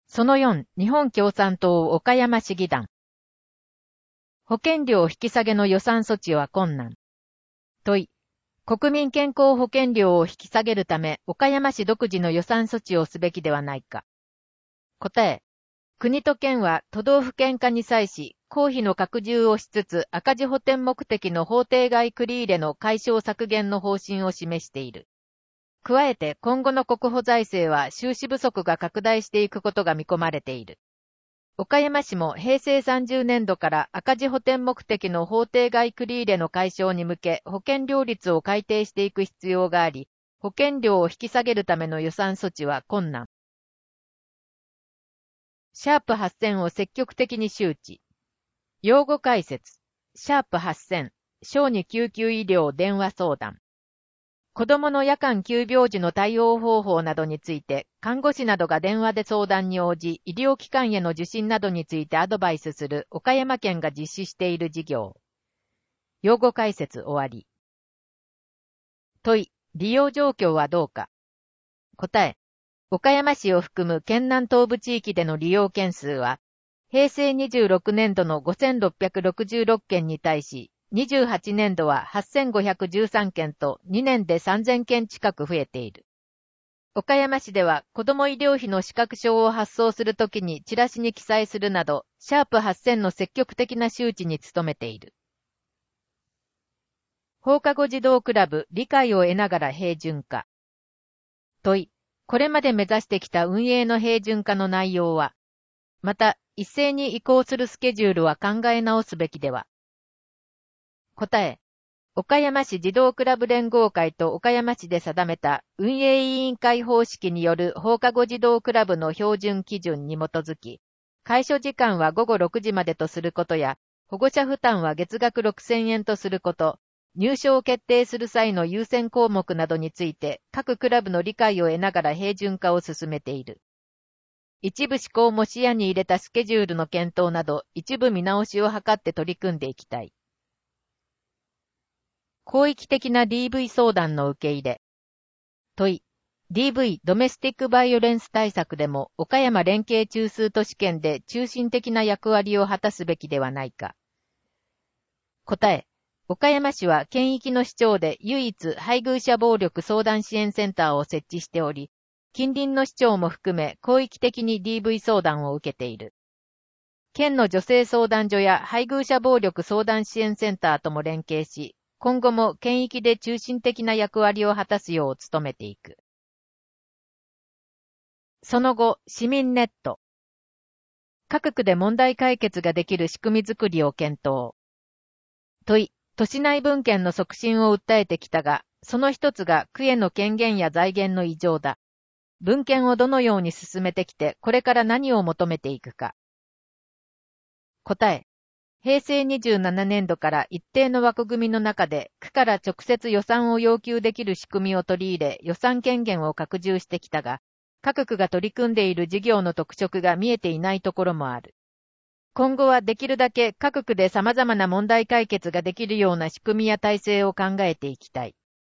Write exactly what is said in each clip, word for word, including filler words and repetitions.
そのよん、日本共産党岡山市議団。保険料引き下げの予算措置は困難。問い。国民健康保険料を引き下げるため、岡山市独自の予算措置をすべきではないか。答え。国と県は都道府県化に際し、公費の拡充をしつつ赤字補填目的の法定外繰り入れの解消削減の方針を示している。加えて今後の国保財政は収支不足が拡大していくことが見込まれている。岡山市も平成さんじゅうねんどから赤字補填目的の法定外繰り入れの解消に向け保険料率を改定していく必要があり、保険料を引き下げるための予算措置は困難。シャープはっせんを積極的に周知。用語解説。シャープはっせん、小児救急医療電話相談。子どもの夜間急病時の対応方法などについて、看護師などが電話で相談に応じ、医療機関への受診などについてアドバイスする岡山県が実施している事業。用語解説終わり。問い、利用状況はどうか。答え、岡山市を含む県南東部地域での利用件数は、平成にじゅうろくねんどのごせんろっぴゃくろくじゅうろっけんに対し、にじゅうはちねんどははっせんごひゃくじゅうさんけんとにねんでさんぜんけん近く増えている。岡山市では子ども医療費の資格証を発送するときにチラシに記載するなど、シャープはっせんの積極的な周知に努めている。放課後児童クラブ理解を得ながら平準化。問い、これまで目指してきた運営の平準化の内容は、また一斉に移行するスケジュールは考え直すべきでは。答え。岡山市児童クラブ連合会と岡山市で定めた運営委員会方式による放課後児童クラブの標準基準に基づき、開所時間はごごろくじまでとすることや、保護者負担は月額ろくせんえんとすること、入所を決定する際の優先項目などについて各クラブの理解を得ながら平準化を進めている。一部施行も視野に入れたスケジュールの検討など一部見直しを図って取り組んでいきたい。広域的な ディーブイ 相談の受け入れ。問い。ディーブイ ドメスティックバイオレンス対策でも岡山連携中枢都市圏で中心的な役割を果たすべきではないか。答え。岡山市は県域の市町で唯一配偶者暴力相談支援センターを設置しており、近隣の市町も含め広域的に ディーブイ 相談を受けている。県の女性相談所や配偶者暴力相談支援センターとも連携し、今後も県域で中心的な役割を果たすよう努めていく。その後、市民ネット。各区で問題解決ができる仕組みづくりを検討。問い、都市内分権の促進を訴えてきたが、その一つが区への権限や財源の異常だ。分権をどのように進めてきて、これから何を求めていくか。答え。平成にじゅうななねんどから一定の枠組みの中で区から直接予算を要求できる仕組みを取り入れ予算権限を拡充してきたが、各区が取り組んでいる事業の特色が見えていないところもある。今後はできるだけ各区で様々な問題解決ができるような仕組みや体制を考えていきたい。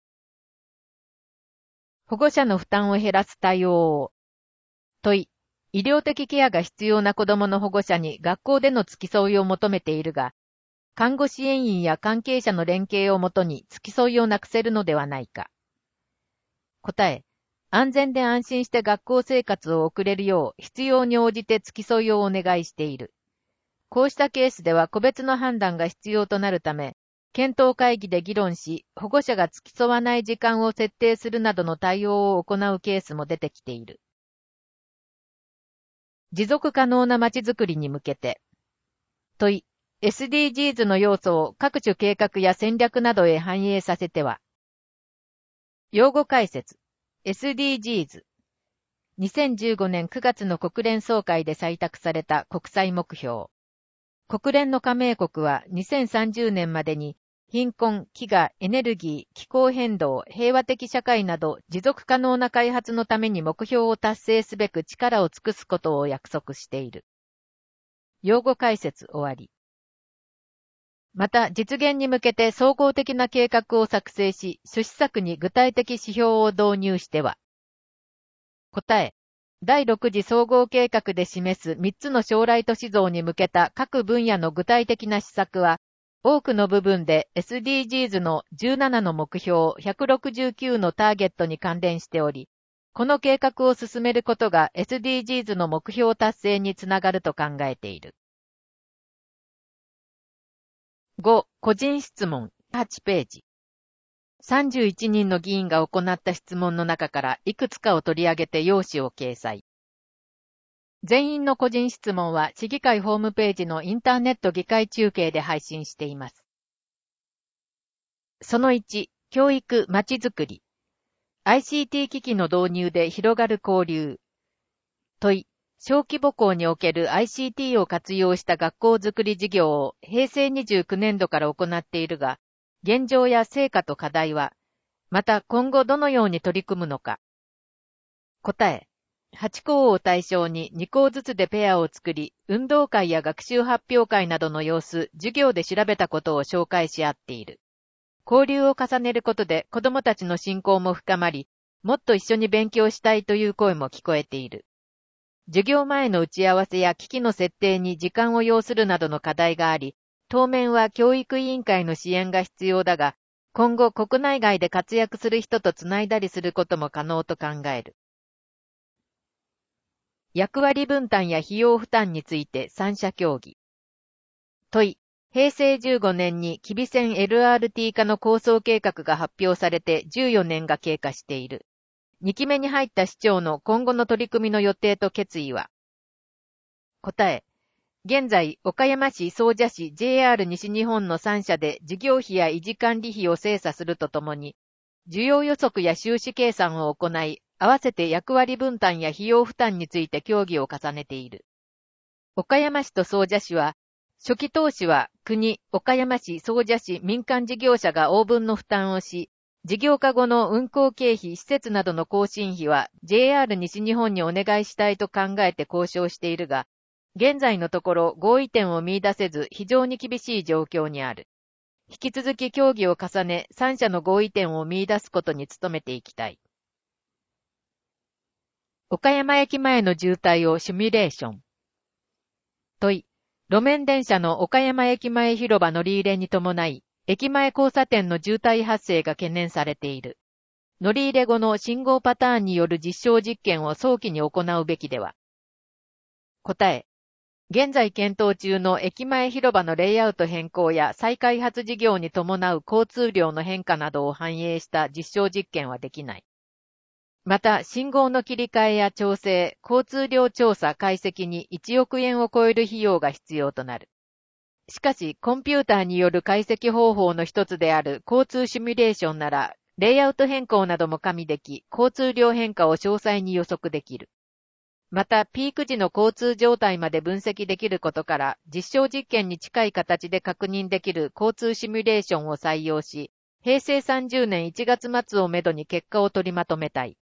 保護者の負担を減らす対応を。問い。医療的ケアが必要な子どもの保護者に学校での付き添いを求めているが、看護支援員や関係者の連携をもとに付き添いをなくせるのではないか。答え、安全で安心して学校生活を送れるよう必要に応じて付き添いをお願いしている。こうしたケースでは個別の判断が必要となるため、検討会議で議論し、保護者が付き添わない時間を設定するなどの対応を行うケースも出てきている。持続可能なまちづくりに向けて。問い、エスディージーズ の要素を各種計画や戦略などへ反映させては。用語解説。エスディージーズ。にせんじゅうごねんくがつの国連総会で採択された国際目標。国連の加盟国はにせんさんじゅうねんまでに貧困、飢餓、エネルギー、気候変動、平和的社会など持続可能な開発のために目標を達成すべく力を尽くすことを約束している。用語解説終わり。また、実現に向けて総合的な計画を作成し、諸施策に具体的指標を導入しては。答え。 だいろく次総合計画で示すみっつの将来都市像に向けた各分野の具体的な施策は、多くの部分で エスディージーズ のじゅうななの目標、ひゃくろくじゅうきゅうのターゲットに関連しており、この計画を進めることが エスディージーズ の目標達成につながると考えている。ご. 個人質問、はちページ。さんじゅういちにんの議員が行った質問の中からいくつかを取り上げて要旨を掲載。全員の個人質問は市議会ホームページのインターネット議会中継で配信しています。そのいち、教育・まちづくり。アイシーティー 機器の導入で広がる交流。問い、小規模校における アイシーティー を活用した学校づくり事業を平成にじゅうきゅうねん度から行っているが、現状や成果と課題は、また今後どのように取り組むのか。答え、はち校を対象にに校ずつでペアを作り、運動会や学習発表会などの様子、授業で調べたことを紹介し合っている。交流を重ねることで子どもたちの信仰も深まり、もっと一緒に勉強したいという声も聞こえている。授業前の打ち合わせや機器の設定に時間を要するなどの課題があり、当面は教育委員会の支援が必要だが、今後国内外で活躍する人とつないだりすることも可能と考える。役割分担や費用負担について三者協議。問い、平成じゅうごねんに吉備線 エルアールティー 化の構想計画が発表されてじゅうよねんが経過している。にきめに入った市長の今後の取り組みの予定と決意は。答え。現在、岡山市、総社市、ジェイアール 西日本のさん社で事業費や維持管理費を精査するとともに、需要予測や収支計算を行い、合わせて役割分担や費用負担について協議を重ねている。岡山市と総社市は、初期投資は国、岡山市、総社市、民間事業者が応分の負担をし、事業化後の運行経費、施設などの更新費は ジェイアール 西日本にお願いしたいと考えて交渉しているが、現在のところ合意点を見出せず非常に厳しい状況にある。引き続き協議を重ね、さん社の合意点を見出すことに努めていきたい。岡山駅前の渋滞をシミュレーション。問い、路面電車の岡山駅前広場乗り入れに伴い、駅前交差点の渋滞発生が懸念されている。乗り入れ後の信号パターンによる実証実験を早期に行うべきでは。答え。現在検討中の駅前広場のレイアウト変更や再開発事業に伴う交通量の変化などを反映した実証実験はできない。また、信号の切り替えや調整、交通量調査解析にいちおくえんを超える費用が必要となる。しかし、コンピューターによる解析方法の一つである交通シミュレーションなら、レイアウト変更なども加味でき、交通量変化を詳細に予測できる。また、ピーク時の交通状態まで分析できることから、実証実験に近い形で確認できる交通シミュレーションを採用し、平成さんじゅうねんいちがつ末をめどに結果を取りまとめたい。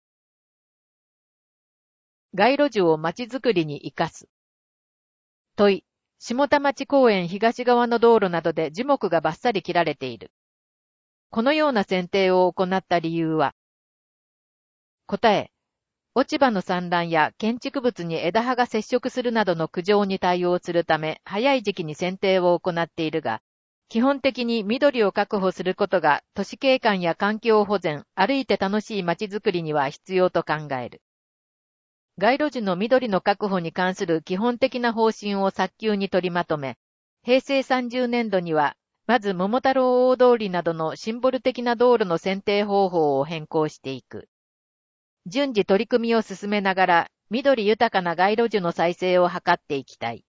街路樹を街づくりに生かす。問い。下田町公園東側の道路などで樹木がバッサリ切られている。このような剪定を行った理由は。答え。落ち葉の散乱や建築物に枝葉が接触するなどの苦情に対応するため、早い時期に剪定を行っているが、基本的に緑を確保することが都市景観や環境保全、歩いて楽しい街づくりには必要と考える。街路樹の緑の確保に関する基本的な方針を早急に取りまとめ、平成さんじゅうねん度には、まず桃太郎大通りなどのシンボル的な道路の選定方法を変更していく。順次取り組みを進めながら、緑豊かな街路樹の再生を図っていきたい。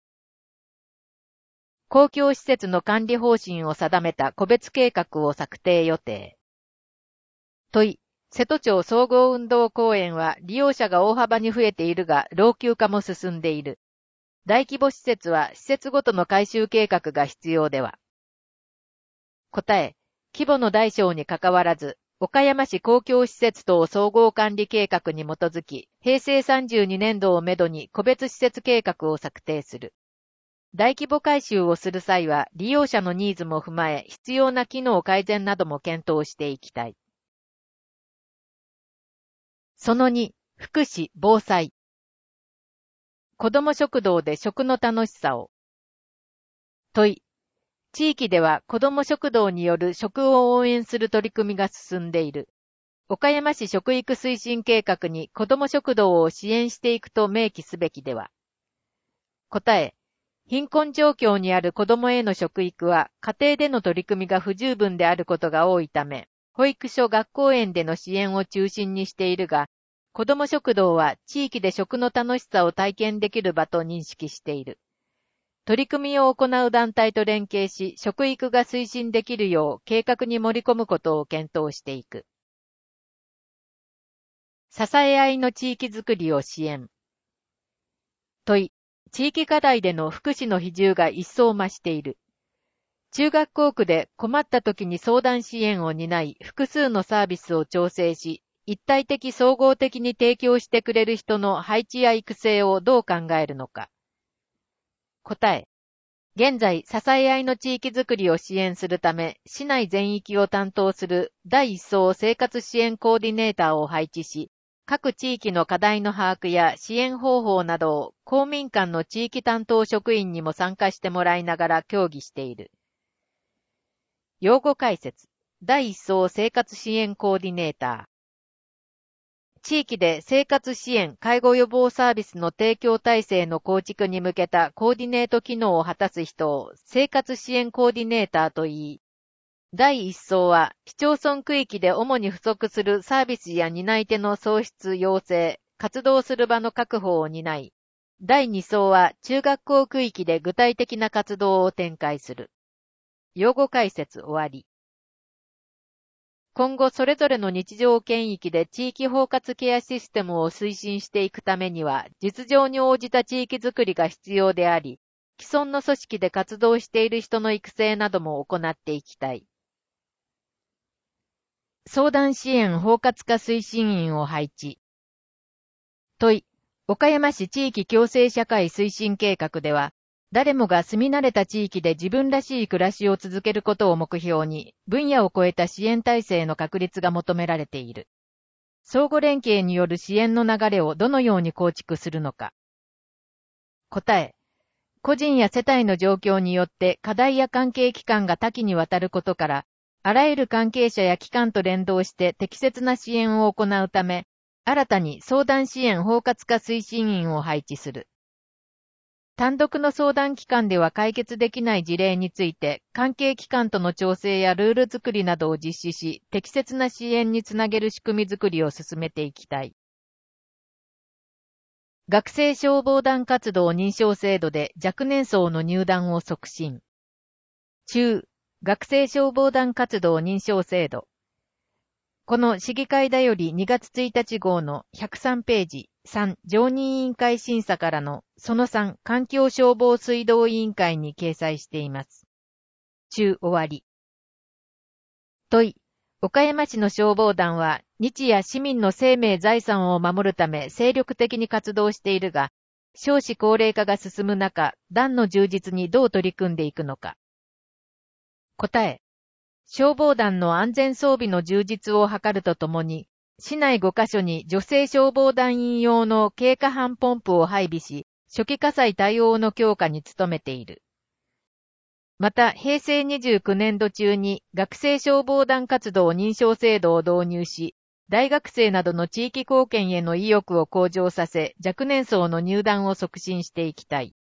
公共施設の管理方針を定めた個別計画を策定予定。問い。瀬戸町総合運動公園は利用者が大幅に増えているが老朽化も進んでいる。大規模施設は施設ごとの改修計画が必要では。答え、規模の大小にかかわらず、岡山市公共施設等総合管理計画に基づき、平成さんじゅうにねん度をめどに個別施設計画を策定する。大規模改修をする際は利用者のニーズも踏まえ必要な機能改善なども検討していきたい。そのに、 福祉・防災。子ども食堂で食の楽しさを。問い。地域では子ども食堂による食を応援する取り組みが進んでいる。岡山市食育推進計画に子ども食堂を支援していくと明記すべきでは。答え。貧困状況にある子どもへの食育は家庭での取り組みが不十分であることが多いため、保育所・学校園での支援を中心にしているが、子ども食堂は地域で食の楽しさを体験できる場と認識している。取り組みを行う団体と連携し、食育が推進できるよう計画に盛り込むことを検討していく。支え合いの地域づくりを支援。問い。地域課題での福祉の比重が一層増している。中学校区で困った時に相談支援を担い、複数のサービスを調整し、一体的総合的に提供してくれる人の配置や育成をどう考えるのか。答え。現在、支え合いの地域づくりを支援するため、市内全域を担当する第一層生活支援コーディネーターを配置し、各地域の課題の把握や支援方法などを公民館の地域担当職員にも参加してもらいながら協議している。用語解説。第一層生活支援コーディネーター。地域で生活支援・介護予防サービスの提供体制の構築に向けたコーディネート機能を果たす人を生活支援コーディネーターと言い、第一層は市町村区域で主に不足するサービスや担い手の創出・養成、活動する場の確保を担い、第二層は中学校区域で具体的な活動を展開する。用語解説終わり。今後それぞれの日常圏域で地域包括ケアシステムを推進していくためには、実情に応じた地域づくりが必要であり、既存の組織で活動している人の育成なども行っていきたい。相談支援包括化推進員を配置。問い。岡山市地域共生社会推進計画では、誰もが住み慣れた地域で自分らしい暮らしを続けることを目標に、分野を超えた支援体制の確立が求められている。相互連携による支援の流れをどのように構築するのか。答え。個人や世帯の状況によって課題や関係機関が多岐にわたることから、あらゆる関係者や機関と連動して適切な支援を行うため、新たに相談支援包括化推進員を配置する。単独の相談機関では解決できない事例について、関係機関との調整やルール作りなどを実施し、適切な支援につなげる仕組み作りを進めていきたい。学生消防団活動認証制度で若年層の入団を促進。中、学生消防団活動認証制度。この市議会だよりにがつついたち号のひゃくさんページさん常任委員会審査からのそのさん環境消防水道委員会に掲載しています。中終わり。問い。岡山市の消防団は日夜市民の生命財産を守るため精力的に活動しているが、少子高齢化が進む中、団の充実にどう取り組んでいくのか。答え。消防団の安全装備の充実を図るとともに、市内ごカ所に女性消防団員用の軽火班ポンプを配備し、初期火災対応の強化に努めている。また、へいせいにじゅうきゅうねんど中に学生消防団活動認証制度を導入し、大学生などの地域貢献への意欲を向上させ、若年層の入団を促進していきたい。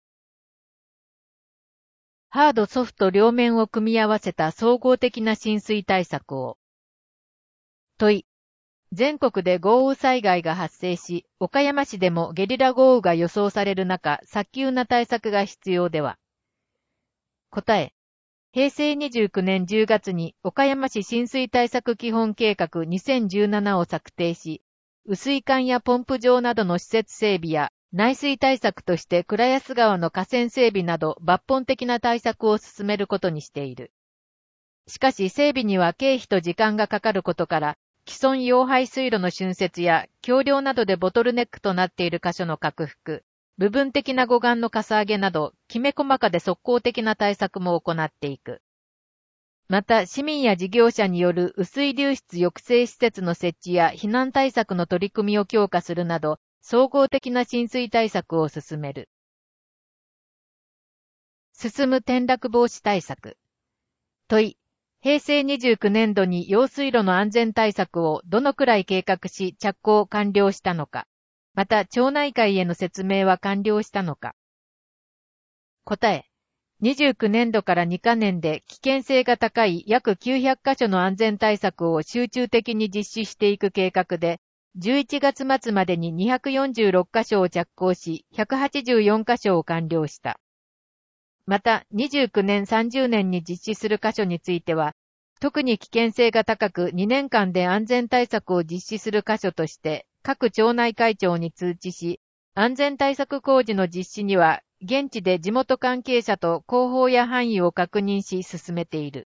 ハードソフト両面を組み合わせた総合的な浸水対策を。問い。全国で豪雨災害が発生し、岡山市でもゲリラ豪雨が予想される中、早急な対策が必要では。答え。へいせいにじゅうきゅうねんじゅうがつに岡山市浸水対策基本計画にせんじゅうななを策定し、雨水管やポンプ場などの施設整備や、内水対策として倉安川の河川整備など抜本的な対策を進めることにしている。しかし整備には経費と時間がかかることから、既存溶排水路の浚渫や橋梁などでボトルネックとなっている箇所の拡幅、部分的な護岸のかさ上げなど、きめ細かで即効的な対策も行っていく。 また、市民や事業者による雨水流出抑制施設の設置や避難対策の取り組みを強化するなど、総合的な浸水対策を進める。進む転落防止対策。問い、へいせいにじゅうきゅうねんどに用水路の安全対策をどのくらい計画し着工完了したのか。また、町内会への説明は完了したのか。答え。にじゅうきゅうねんどからにかねんで危険性が高い約きゅうひゃくかしょの安全対策を集中的に実施していく計画で、じゅういちがつまつまでににひゃくよんじゅうろっかしょを着工し、ひゃくはちじゅうよんかしょを完了した。また、にじゅうきゅうねんさんじゅうねんに実施する箇所については、特に危険性が高くにねんかんで安全対策を実施する箇所として、各町内会長に通知し、安全対策工事の実施には、現地で地元関係者と広報や範囲を確認し進めている。